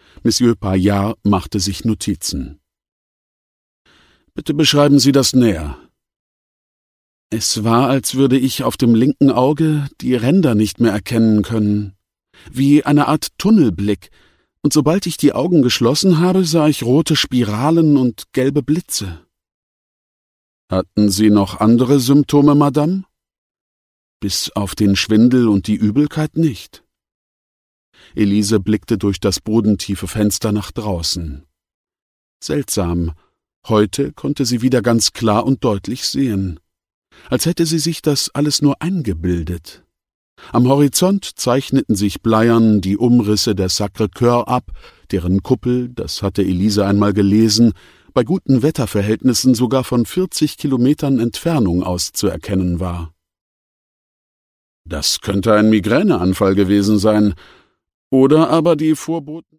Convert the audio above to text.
Monsieur Paillard machte sich Notizen. »Bitte beschreiben Sie das näher.« »Es war, als würde ich auf dem linken Auge die Ränder nicht mehr erkennen können. Wie eine Art Tunnelblick, und sobald ich die Augen geschlossen habe, sah ich rote Spiralen und gelbe Blitze.« »Hatten Sie noch andere Symptome, Madame?« »Bis auf den Schwindel und die Übelkeit nicht.« Elise blickte durch das bodentiefe Fenster nach draußen. Seltsam, heute konnte sie wieder ganz klar und deutlich sehen, als hätte sie sich das alles nur eingebildet. Am Horizont zeichneten sich bleiern die Umrisse der Sacré-Cœur ab, deren Kuppel, das hatte Elise einmal gelesen, bei guten Wetterverhältnissen sogar von 40 Kilometern Entfernung aus zu erkennen war. »Das könnte ein Migräneanfall gewesen sein, oder aber die Vorboten